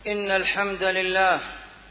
إن الحمد لله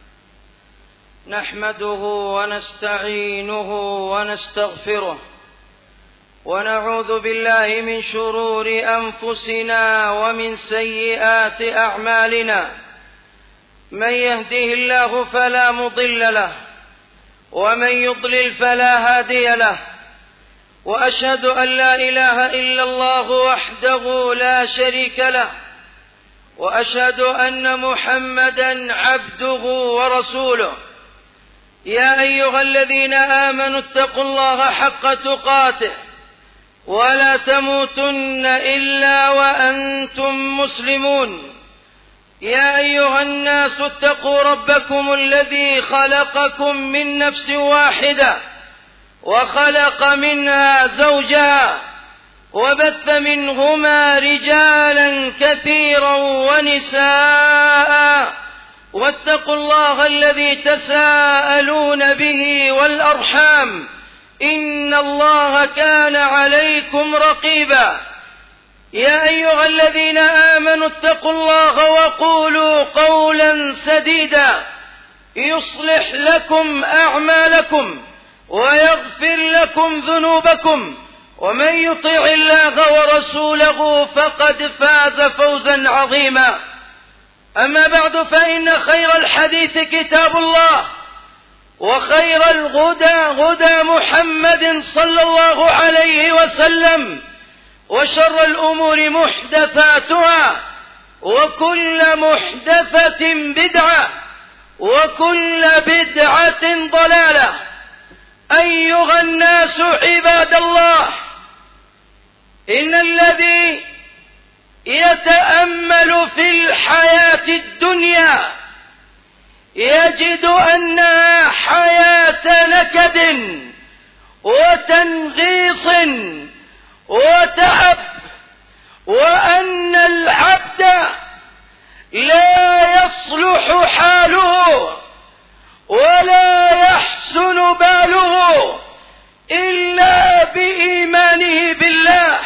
نحمده ونستعينه ونستغفره ونعوذ بالله من شرور أنفسنا ومن سيئات أعمالنا. من يهده الله فلا مضل له ومن يضلل فلا هادي له، وأشهد أن لا إله إلا الله وحده لا شريك له، وأشهد أن محمدًا عبده ورسوله. يا أيها الذين آمنوا اتقوا الله حق تقاته ولا تموتن إلا وأنتم مسلمون. يا أيها الناس اتقوا ربكم الذي خلقكم من نفس واحدة وخلق منها زوجها وبث منهما رجالا كثيرا ونساء، واتقوا الله الذي تساءلون به والأرحام إن الله كان عليكم رقيبا. يا أيها الذين آمنوا اتقوا الله وقولوا قولا سديدا يصلح لكم أعمالكم ويغفر لكم ذنوبكم، ومن يطع الله ورسوله فقد فاز فوزا عظيما. أما بعد، فإن خير الحديث كتاب الله، وخير الهدى هدى محمد صلى الله عليه وسلم، وشر الأمور محدثاتها، وكل محدثة بدعة، وكل بدعة ضلالة. أيها الناس عباد الله، إن الذي يتأمل في الحياة الدنيا يجد أنها حياة نكد وتنغيص وتعب، وأن العبد لا يصلح حاله ولا يحسن باله إلا بإيمانه بالله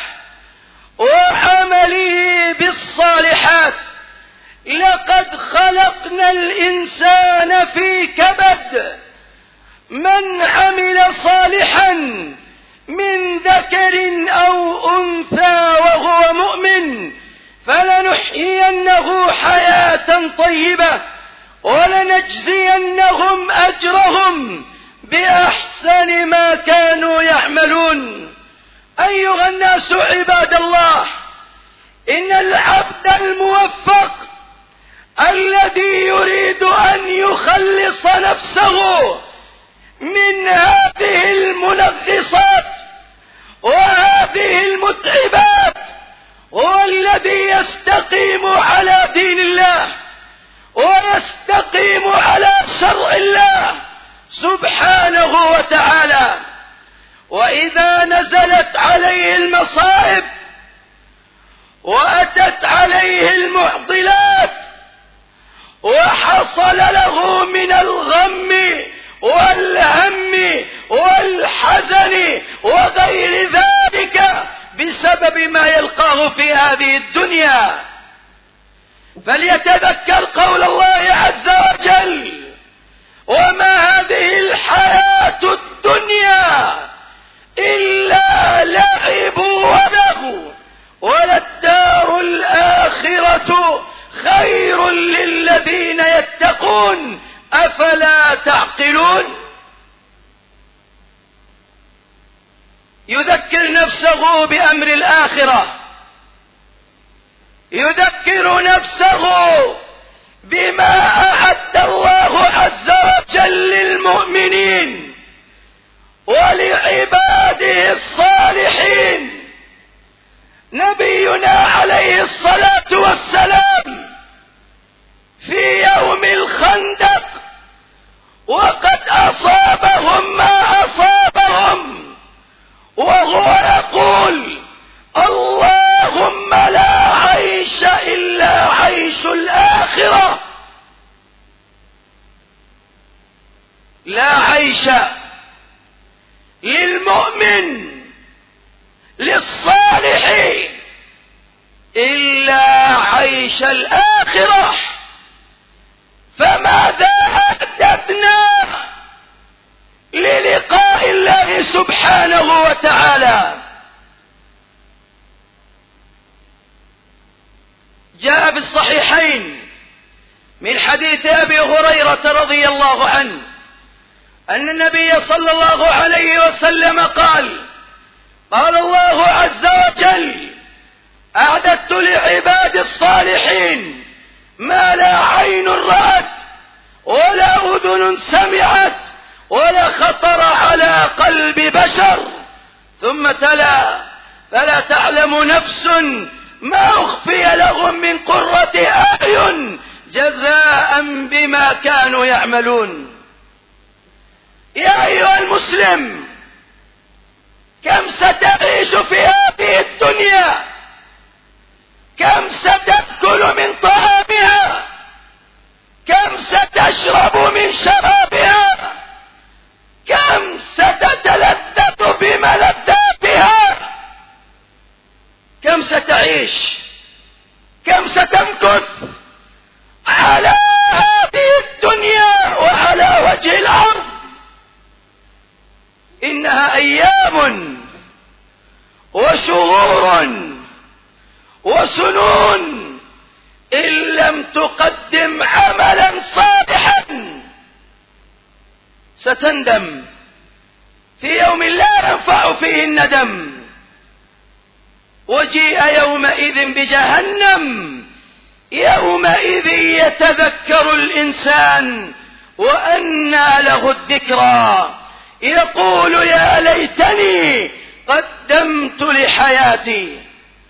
وعمله بالصالحات. لقد خلقنا الإنسان في كبد، من عمل صالحا من ذكر أو أنثى وهو مؤمن فلنحيينه حياة طيبة ولنجزينهم أجرهم بأحسن ما كانوا يعملون. أيها الناس عباد الله، إن العبد الموفق الذي يريد أن يخلص نفسه من هذه المنغصات وهذه المتعبات هو الذي يستقيم على دين الله ويستقيم على شرع الله سبحانه وتعالى. وإذا نزلت عليه المصائب وأتت عليه المعضلات وحصل له من الغم والهم والحزن وغير ذلك بسبب ما يلقاه في هذه الدنيا، فليتذكر قول الله عز وجل: وما هذه الحياة الدنيا إلا لعب ولهو وللدار الآخرة خير للذين يتقون أفلا تعقلون. يذكر نفسه بأمر الآخرة، يذكر نفسه بما أعد الله عز وجل للمؤمنين ولعباده الصالحين. نبينا عليه الصلاة والسلام في يوم الخندق وقد أصابهم ما أصابهم وهو يقول: اللهم لا عيش إلا عيش الآخرة. لا عيش للمؤمن للصالح إلا عيش الآخرة. حديث أبي هريرة رضي الله عنه أن النبي صلى الله عليه وسلم قال الله عز وجل أعددت لعباد الصالحين ما لا عين رأت ولا أذن سمعت ولا خطر على قلب بشر. ثم تلا فلا تعلم نفس ما أخفي لهم من قرة أعين جزاء بما كانوا يعملون. يا أيها المسلم، كم ستعيش في هذه الدنيا؟ كم ستأكل من طعامها؟ كم ستشرب من شرابها؟ كم ستتلذذ بملذاتها؟ كم ستعيش؟ كم ستمكث على هذه الدنيا وعلى وجه الأرض؟ إنها أيام وشهور وسنون إن لم تقدم عملا صالحا ستندم في يوم لا ينفع فيه الندم. وجيء يومئذ بجهنم يومئذ يتذكر الإنسان وأنى له الذكرى يقول يا ليتني قدمت لحياتي.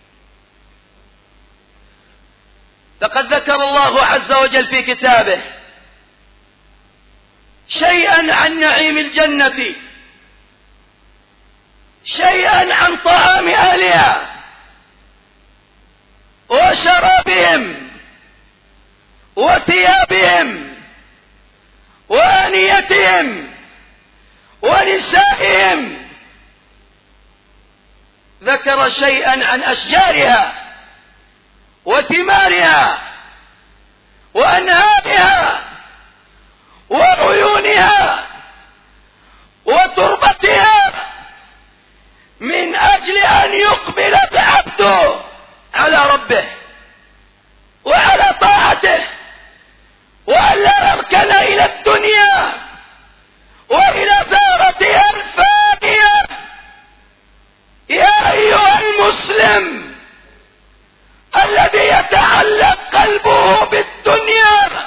لقد ذكر الله عز وجل في كتابه شيئا عن نعيم الجنة، شيئا عن طعام أهلها وشرابهم وثيابهم وآنيتهم ونسائهم. ذكر شيئا عن أشجارها وثمارها وأنهارها وعيونها وتربتها من أجل أن يقبل العبد على ربه وعلى طاعته وألا يركن إلى الدنيا وإلى ثارتها الفانية. يا أيها المسلم الذي يتعلق قلبه بالدنيا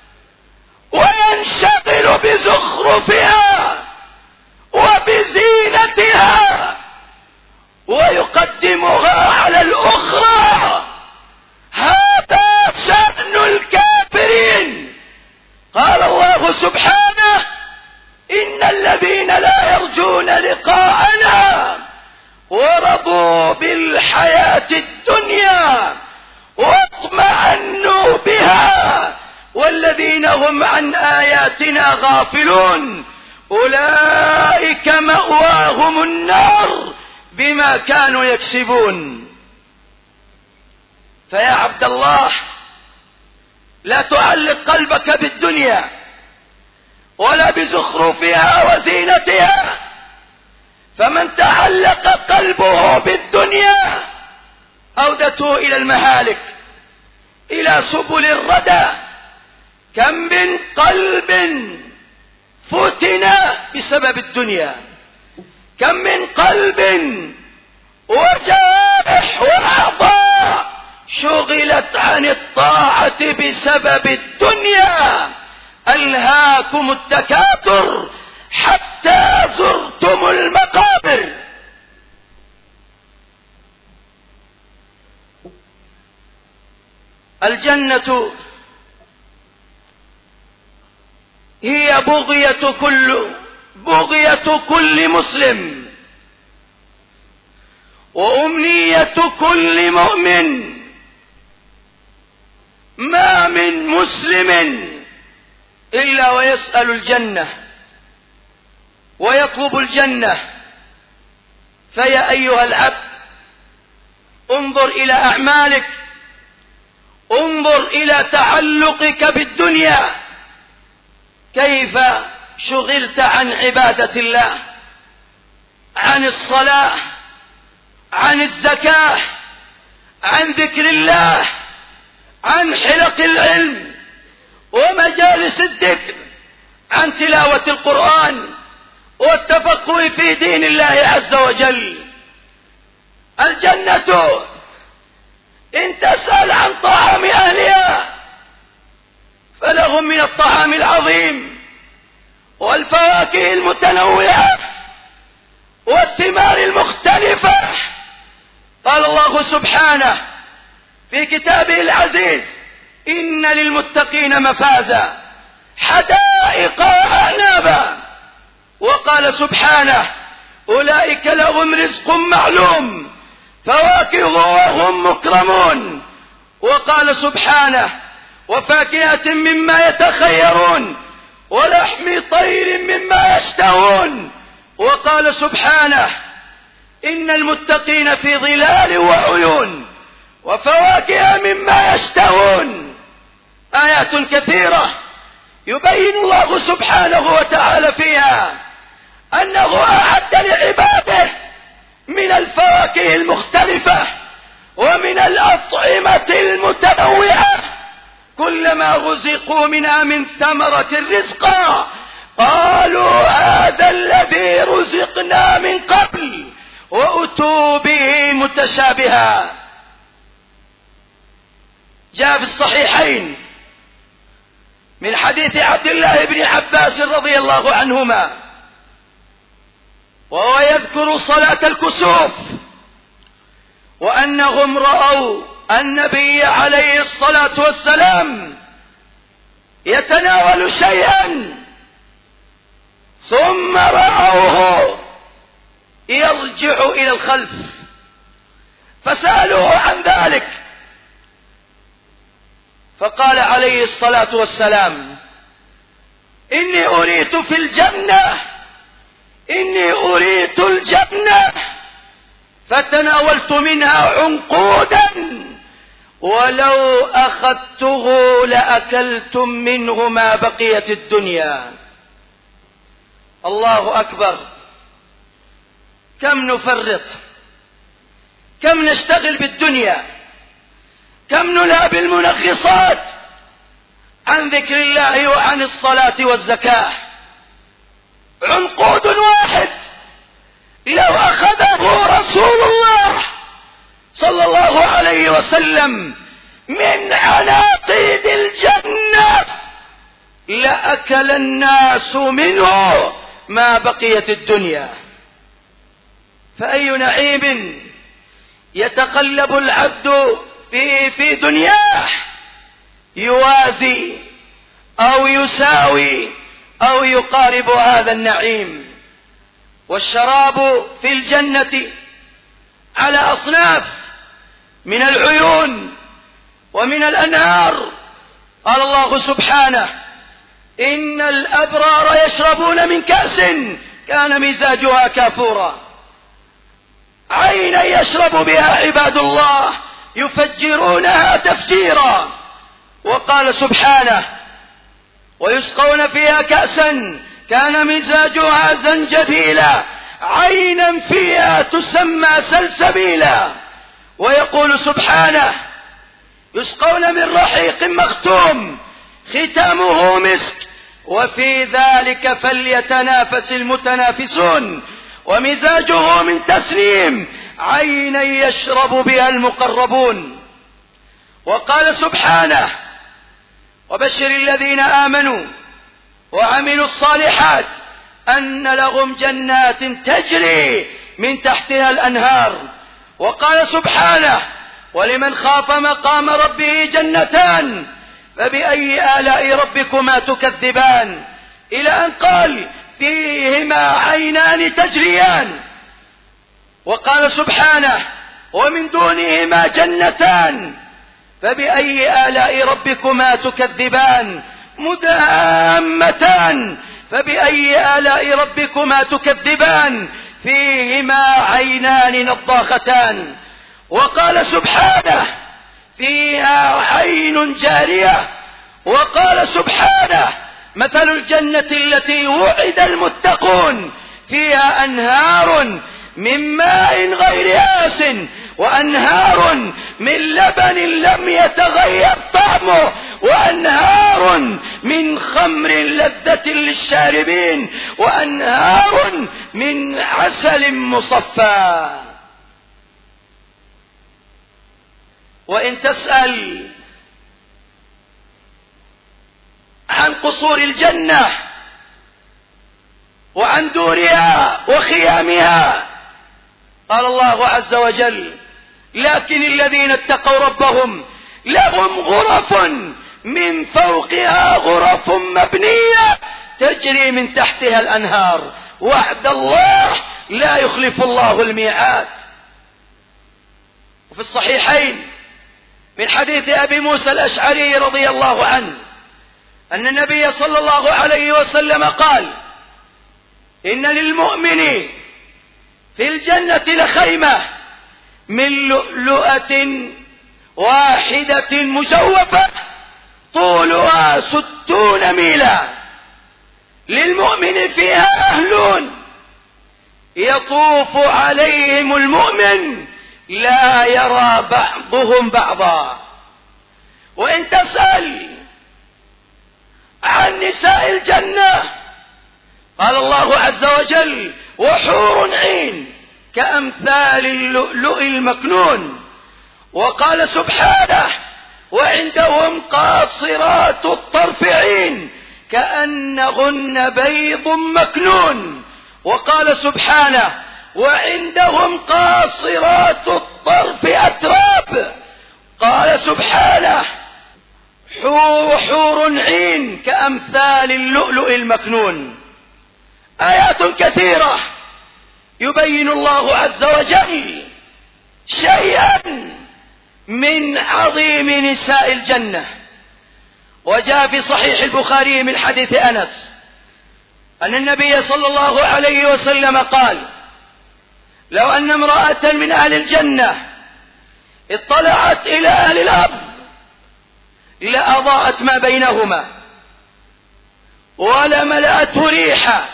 وينشغل بزخرفها وبزينتها ويقدمها على الأخرى، هذا شأن الكافرين. قال الله سبحانه إن الذين لا يرجون لقاءنا ورضوا بالحياة الدنيا واطمأنوا بها والذين هم عن آياتنا غافلون أولئك مأواهم النار بما كانوا يكسبون. فيا عبد الله، لا تعلق قلبك بالدنيا ولا بزخرفها وزينتها، فمن تعلق قلبه بالدنيا أودته إلى المهالك، إلى سبل الردى. كم من قلب فتن بسبب الدنيا، كم من قلب وجارح وأعضاء شغلت عن الطاعة بسبب الدنيا. ألهاكم التكاثر حتى زرتم المقابر. الجنة هي بغية كل مسلم وأمنية كل مؤمن. ما من مسلم إلا ويسأل الجنة ويطلب الجنة. فيا أيها العبد، انظر إلى أعمالك، انظر إلى تعلقك بالدنيا، كيف شغلت عن عبادة الله، عن الصلاة، عن الزكاة، عن ذكر الله، عن حلق العلم ومجالس الذكر عن تلاوة القرآن والتفقه في دين الله عز وجل. الجنة إن تسأل عن طعام أهلها فلهم من الطعام العظيم والفواكه المتنوعة والثمار المختلفة. قال الله سبحانه في كتابه العزيز: إن للمتقين مفازا حدائق وأعنابا. وقال سبحانه: أولئك لهم رزق معلوم فواكه وهم مكرمون. وقال سبحانه: وفاكهة مما يتخيرون ولحم طير مما يشتهون. وقال سبحانه: إن المتقين في ظلال وعيون وفواكه مما يشتهون. آيات كثيرة يبين الله سبحانه وتعالى فيها أنه أعد لعباده من الفواكه المختلفة ومن الأطعمة المتنوعة كلما رزقوا منها من ثمرة رزقا قالوا هذا الذي رزقنا من قبل وأتوا به متشابها. جاء في الصحيحين من حديث عبد الله بن عباس رضي الله عنهما وهو يذكر صلاة الكسوف وأنهم رأوا النبي عليه الصلاة والسلام يتناول شيئا ثم رأوه يرجع إلى الخلف فسألوه عن ذلك فقال عليه الصلاة والسلام: إني أريت في الجنة، إني أريت الجنة فتناولت منها عنقودا ولو أخذته لأكلتم منه ما بقيت الدنيا. الله أكبر. كم نفرط، كم نشتغل بالدنيا، كم نلهى بالمنغصات عن ذكر الله وعن الصلاة والزكاة. عنقود واحد لو أخذه رسول الله صلى الله عليه وسلم من عناقيد الجنة لأكل الناس منه ما بقيت الدنيا. فأي نعيم يتقلب العبد في دنياه يوازي أو يساوي أو يقارب هذا النعيم. والشراب في الجنة على أصناف من العيون ومن الأنهار. قال الله سبحانه: إن الأبرار يشربون من كأس كان مزاجها كافورا. عينا يشرب بها عباد الله يفجرونها تفجيرا. وقال سبحانه: ويسقون فيها كأسا كان مزاجها زنجبيلا عينا فيها تسمى سلسبيلا. ويقول سبحانه: يسقون من رحيق مختوم ختامه مسك وفي ذلك فليتنافس المتنافسون ومزاجه من تسنيم عينا يشرب بها المقربون. وقال سبحانه: وبشر الذين آمنوا وعملوا الصالحات أن لهم جنات تجري من تحتها الأنهار. وقال سبحانه: ولمن خاف مقام ربه جنتان فبأي آلاء ربكما تكذبان، إلى أن قال: فيهما عينان تجريان. وقال سبحانه: ومن دونهما جنتان فبأي آلاء ربكما تكذبان مدهامتان فبأي آلاء ربكما تكذبان فيهما عينان نضاختان. وقال سبحانه: فيها عين جارية. وقال سبحانه: مثل الجنة التي وعد المتقون فيها أنهار من ماء غير آس وأنهار من لبن لم يتغير طعمه وأنهار من خمر لذة للشاربين وأنهار من عسل مصفى. وإن تسأل عن قصور الجنة وعن دورها وخيامها، قال الله عز وجل: لكن الذين اتقوا ربهم لهم غرف من فوقها غرف مبنية تجري من تحتها الأنهار، وعد الله لا يخلف الله الميعاد. وفي الصحيحين من حديث أبي موسى الأشعري رضي الله عنه أن النبي صلى الله عليه وسلم قال: إن للمؤمن في الجنة لخيمة من لؤلؤة واحدة مجوفة طولها 60 ميلا، للمؤمن فيها أهل يطوف عليهم المؤمن لا يرى بعضهم بعضا. وإن تسأل عن نساء الجنة، قال الله عز وجل: وحور عين كأمثال اللؤلؤ المكنون. وقال سبحانه: وعندهم قاصرات الطرف عين كأنهن بيض مكنون. وقال سبحانه: وعندهم قاصرات الطرف أتراب. قال سبحانه: حور عين كأمثال اللؤلؤ المكنون. آيات كثيرة يبين الله عز وجل شيئا من عظيم نساء الجنة. وجاء في صحيح البخاري من حديث أنس أن النبي صلى الله عليه وسلم قال: لو أن امرأة من أهل الجنة اطلعت إلى أهل الأرض لأضاءت ما بينهما ولملأته ريحا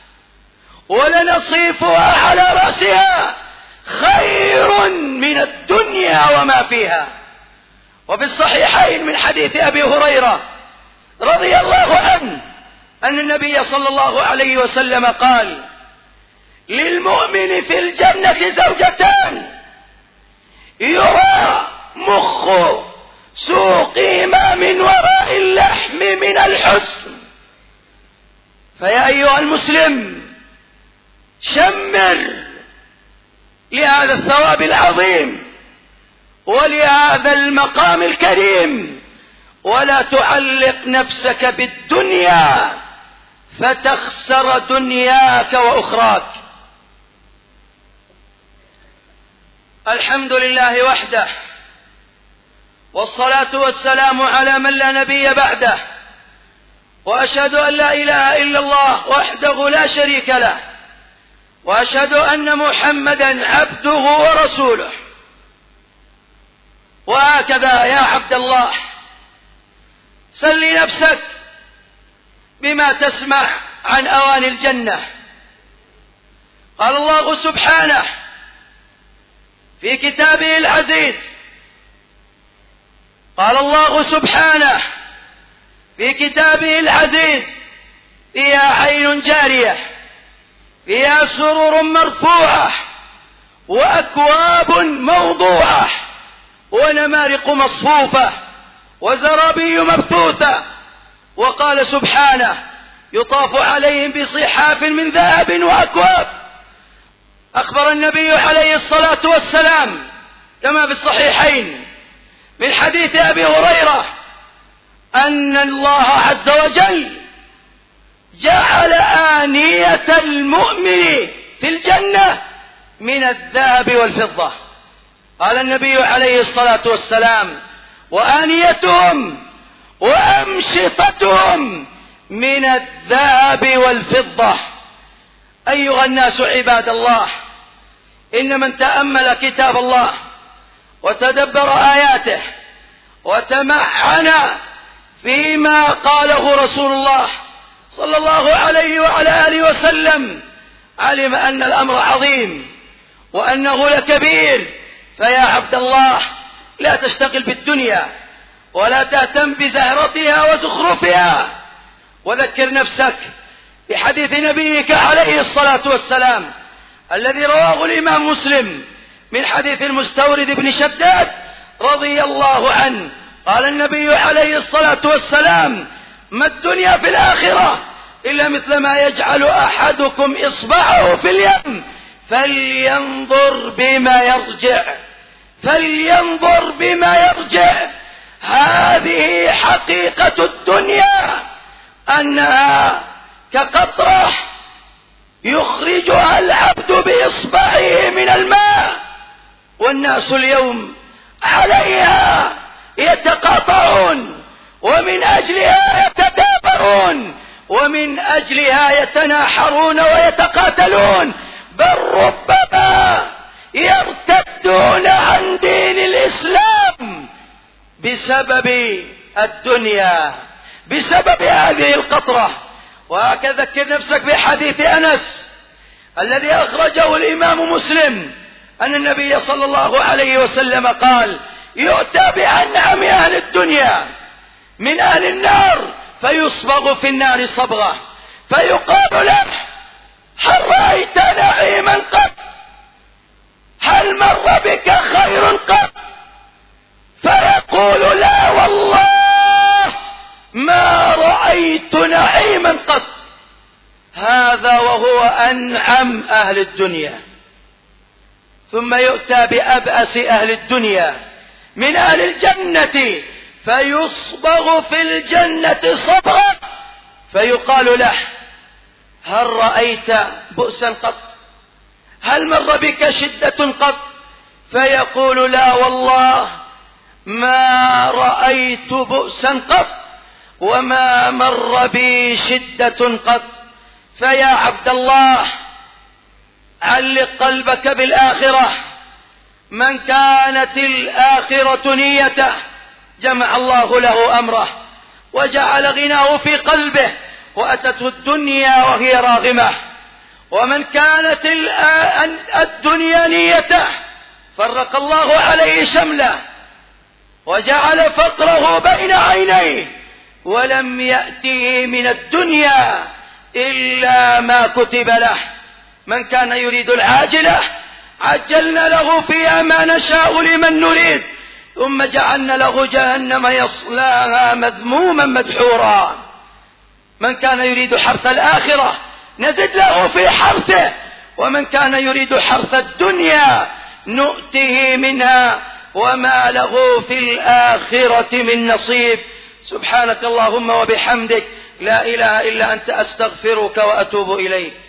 ولنصيفها على رأسها خير من الدنيا وما فيها. وفي الصحيحين من حديث أبي هريرة رضي الله عنه أن النبي صلى الله عليه وسلم قال: للمؤمن في الجنة زوجتان يرى مخ سوقهما من وراء اللحم من الحسن. فيا أيها المسلم، شمر لهذا الثواب العظيم ولهذا المقام الكريم، ولا تعلق نفسك بالدنيا فتخسر دنياك وأخراك. الحمد لله وحده، والصلاة والسلام على من لا نبي بعده، وأشهد أن لا إله إلا الله وحده لا شريك له، وأشهد أن محمدا عبده ورسوله. وهكذا يا عبد الله، سل نفسك بما تسمع عن أوان الجنة. قال الله سبحانه في كتابه العزيز، قال الله سبحانه في كتابه العزيز: فيها عين جارية فيها سرر مرفوعة وأكواب موضوعة ونمارق مصفوفة وزرابي مبثوثة. وقال سبحانه: يطاف عليهم بصحاف من ذهب وأكواب. أخبر النبي عليه الصلاة والسلام كما في الصحيحين من حديث أبي هريرة أن الله عز وجل جعل آنية المؤمن في الجنة من الذهب والفضة. قال النبي عليه الصلاة والسلام: وآنيتهم وأمشطتهم من الذهب والفضة. أيها الناس عباد الله، إن من تأمل كتاب الله وتدبر آياته وتمعن فيما قاله رسول الله صلى الله عليه وعلى آله وسلم علم أن الأمر عظيم وأنه لكبير. فيا عبد الله، لا تشتغل بالدنيا ولا تهتم بزهرتها وزخرفها. وذكر نفسك بحديث نبيك عليه الصلاة والسلام الذي رواه الإمام مسلم من حديث المستورد بن شداد رضي الله عنه. قال النبي عليه الصلاة والسلام: ما الدنيا في الآخرة إلا مثل ما يجعل أحدكم إصبعه في اليم فلينظر بما يرجع، فلينظر بما يرجع. هذه حقيقة الدنيا، أنها كقطرة يخرجها العبد بإصبعه من الماء، والناس اليوم عليها يتقاطعون، ومن أجلها يتدابرون، ومن أجلها يتناحرون ويتقاتلون، بل ربما يرتدون عن دين الإسلام بسبب الدنيا، بسبب هذه القطرة. وهكذا ذكر نفسك بحديث أنس الذي أخرجه الإمام مسلم أن النبي صلى الله عليه وسلم قال: يؤتى بأنعم أهل الدنيا من أهل النار فيصبغ في النار صبغة، فيقال له: هل رأيت نعيما قط؟ هل مر بك خير قط؟ فيقول: لا والله ما رأيت نعيما قط. هذا وهو أنعم أهل الدنيا. ثم يؤتى بأبأس أهل الدنيا من أهل الجنة فيصبغ في الجنة صبغة، فيقال له: هل رأيت بؤسا قط؟ هل مر بك شدة قط؟ فيقول: لا والله ما رأيت بؤسا قط وما مر بي شدة قط. فيا عبد الله، علق قلبك بالآخرة. من كانت الآخرة نيته جمع الله له أمره وجعل غناه في قلبه وأتته الدنيا وهي راغمة. ومن كانت الدنيا نيته فرق الله عليه شمله وجعل فقره بين عينيه ولم يأته من الدنيا إلا ما كتب له. من كان يريد العاجلة عجلنا له فيها ما نشاء لمن نريد ثم جعلنا له جهنم يصلاها مذموما مدحورا. من كان يريد حرث الآخرة نزد له في حرثه، ومن كان يريد حرث الدنيا نؤته منها وما له في الآخرة من نصيب. سبحانك اللهم وبحمدك، لا إله إلا أنت، أستغفرك وأتوب إليك.